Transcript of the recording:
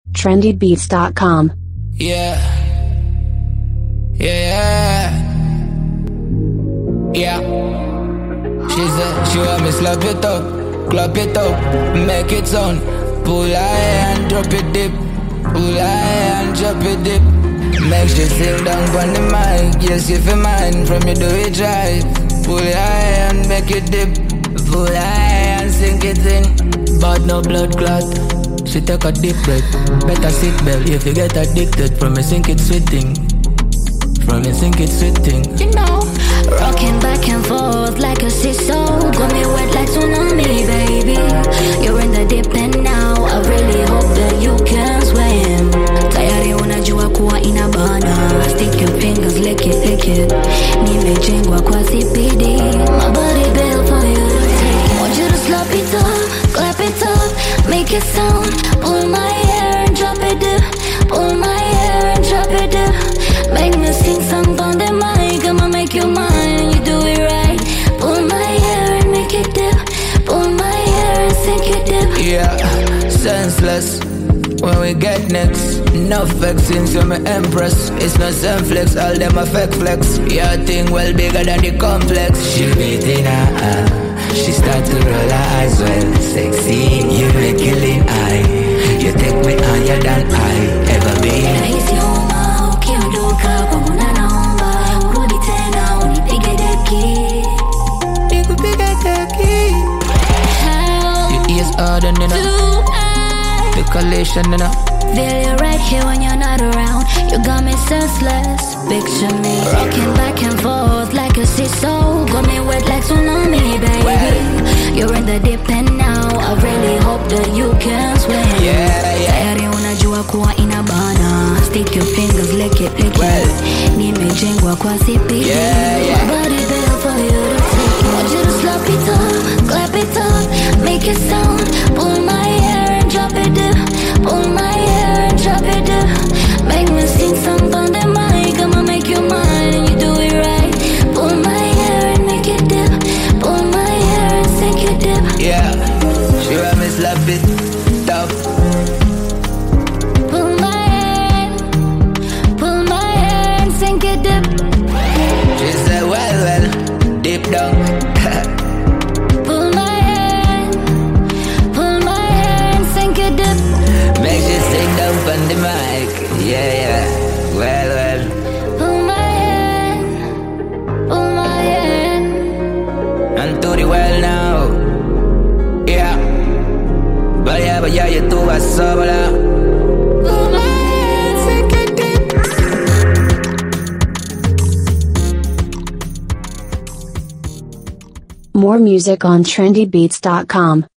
trendybeats.com. Yeah. Yeah. Yeah. She said she want me slap it up, clap it up, make it sound. Pull high and drop it deep. Pull high and drop it deep. Make she sing down on the mic. Yes, if you mind, from you do it right. Pull high and make it dip. Pull high and sink it in. But no blood clot. She take a deep breath. Better sit bell if you get addicted. From me sink it sweet thing. From me sink it sweet thing. You know, rocking back and forth like a seesaw. Got me wet like tsunami, baby. You're in the deep end now. I really hope that you can swim. Tayari unajua kuwa inabana. Stick your fingers, lick it. Nimejengwa kwa CPD. My body built for you to take. Want you to slap it up, clap it up, make it sound. Pull my hair and drop it down. Pull my hair and drop it down. Make me sing something on the mic. I'ma make you mine and you do it right. Pull my hair and make it dip. Pull my hair and sink it dip. Yeah, senseless. When we get next, no vexing, so me empress. It's no flex, all them a fake flex. Your thing well bigger than the complex. She beating her, she start to roll her eyes well. Sexy, you make killing eye. You take me higher than I ever been. Rahisi homa, ukiondoka kwangu na naomba urudi tena unipige deki. Nikupige deki. Your ears harder than the collation and feel you right here when you're not around. You got me senseless. Picture me rocking back and forth like a seesaw. Got me wet like tsunami, baby. You're in the deep end now. I really hope that you can swim. Tayari unajua kuwa inabana. Stick your fingers, lick it. Nimejengwa kwa CPD. My body built for you to take. Want you to slap it up, clap it up, make it sound. Pull my hair and drop it down. Pull my hair and drop it down. Make me sing something on the mic. I'ma make you mine and you do it right. Pull my hair and make it dip. Pull my hair and sink it dip. Yeah, she want me slap it tough. Pull my hair and sink it dip. She said well, deep down. Pull my hair and sink it dip. Make you sing down from the mic. Yeah, well. Pull my hand. And to the well now. Yeah. But yeah, you do a sober. Pull my hand, sink it dip. More music on trendybeats.com.